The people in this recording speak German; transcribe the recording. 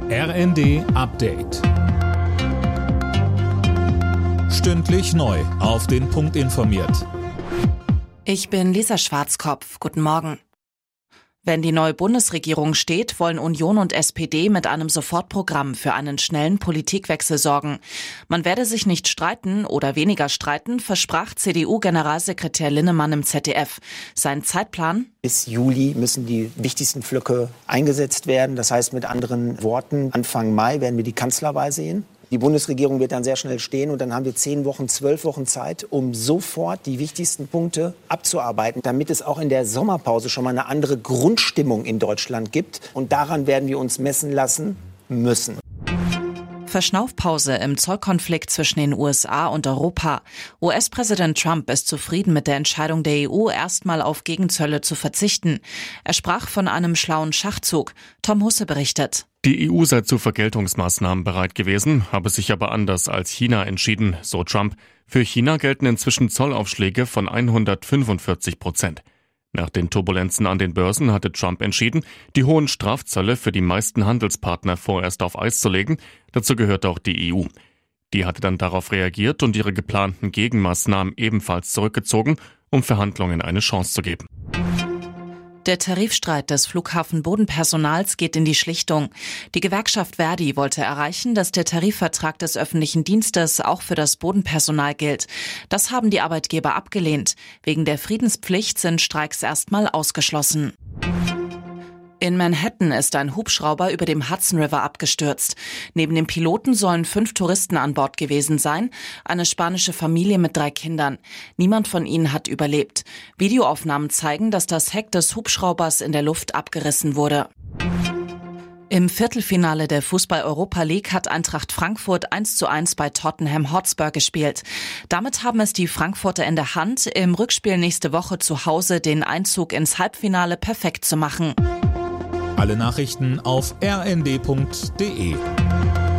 RND Update. Stündlich neu auf den Punkt informiert. Ich bin Lisa Schwarzkopf. Guten Morgen. Wenn die neue Bundesregierung steht, wollen Union und SPD mit einem Sofortprogramm für einen schnellen Politikwechsel sorgen. Man werde sich nicht streiten oder weniger streiten, versprach CDU-Generalsekretär Linnemann im ZDF. Sein Zeitplan? Bis Juli müssen die wichtigsten Pflöcke eingesetzt werden. Das heißt mit anderen Worten, Anfang Mai werden wir die Kanzlerwahl sehen. Die Bundesregierung wird dann sehr schnell stehen und dann haben wir 10 Wochen, 12 Wochen Zeit, um sofort die wichtigsten Punkte abzuarbeiten, damit es auch in der Sommerpause schon mal eine andere Grundstimmung in Deutschland gibt. Und daran werden wir uns messen lassen müssen. Verschnaufpause im Zollkonflikt zwischen den USA und Europa. US-Präsident Trump ist zufrieden mit der Entscheidung der EU, erstmal auf Gegenzölle zu verzichten. Er sprach von einem schlauen Schachzug. Tom Husse berichtet. Die EU sei zu Vergeltungsmaßnahmen bereit gewesen, habe sich aber anders als China entschieden, so Trump. Für China gelten inzwischen Zollaufschläge von 145%. Nach den Turbulenzen an den Börsen hatte Trump entschieden, die hohen Strafzölle für die meisten Handelspartner vorerst auf Eis zu legen. Dazu gehört auch die EU. Die hatte dann darauf reagiert und ihre geplanten Gegenmaßnahmen ebenfalls zurückgezogen, um Verhandlungen eine Chance zu geben. Der Tarifstreit des Flughafenbodenpersonals geht in die Schlichtung. Die Gewerkschaft ver.di wollte erreichen, dass der Tarifvertrag des öffentlichen Dienstes auch für das Bodenpersonal gilt. Das haben die Arbeitgeber abgelehnt. Wegen der Friedenspflicht sind Streiks erstmal ausgeschlossen. In Manhattan ist ein Hubschrauber über dem Hudson River abgestürzt. Neben dem Piloten sollen 5 Touristen an Bord gewesen sein, eine spanische Familie mit 3 Kindern. Niemand von ihnen hat überlebt. Videoaufnahmen zeigen, dass das Heck des Hubschraubers in der Luft abgerissen wurde. Im Viertelfinale der Fußball-Europa League hat Eintracht Frankfurt 1:1 bei Tottenham Hotspur gespielt. Damit haben es die Frankfurter in der Hand, im Rückspiel nächste Woche zu Hause den Einzug ins Halbfinale perfekt zu machen. Alle Nachrichten auf rnd.de.